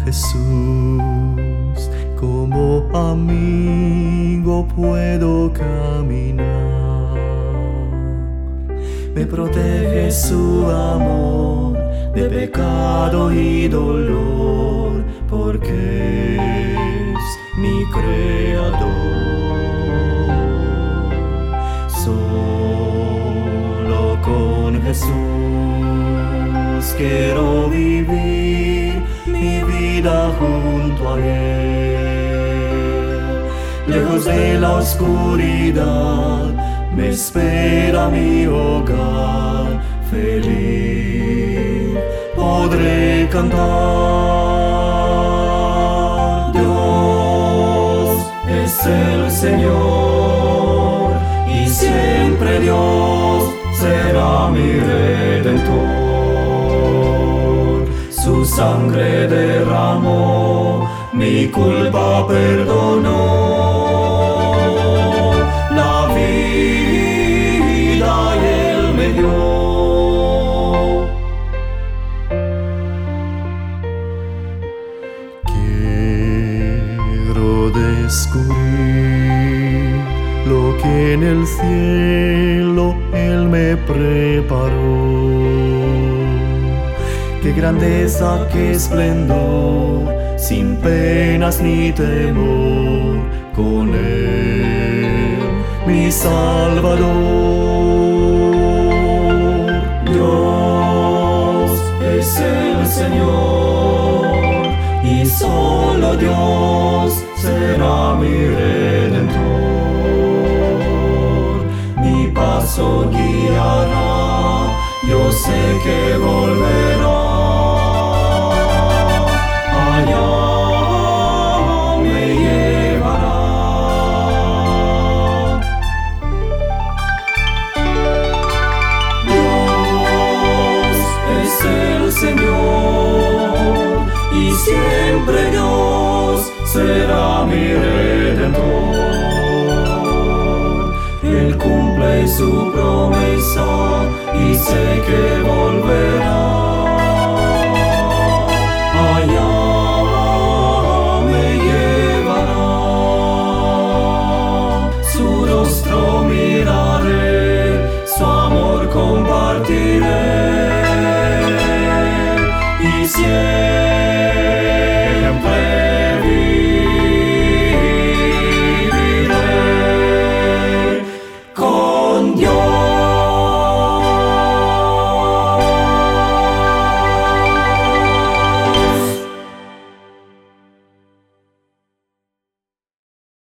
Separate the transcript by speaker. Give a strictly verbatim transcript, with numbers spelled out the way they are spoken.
Speaker 1: Jesús, como amigo puedo caminar. Me protege su amor de pecado y dolor, porque es mi creador. Solo con Jesús quiero vivir mi vida junto a Él. Lejos de la oscuridad me espera mi hogar, feliz podré cantar. Dios es el Señor y siempre Dios será mi Redentor. Su sangre derramó, mi culpa perdonó. La vida Él me dio. Quiero descubrir lo que en el cielo Él me preparó. Qué grandeza, qué esplendor, sin penas ni temor, con Él, mi Salvador. Dios es el Señor y solo Dios será mi Redentor. Mi paso guiará, yo sé que volverá. Allá me llevará. Dios es el Señor y siempre Dios será mi Redentor. Él cumple su promesa y sé que volverá. Allá me llevará. Su rostro miraré, su amor compartiré y siempre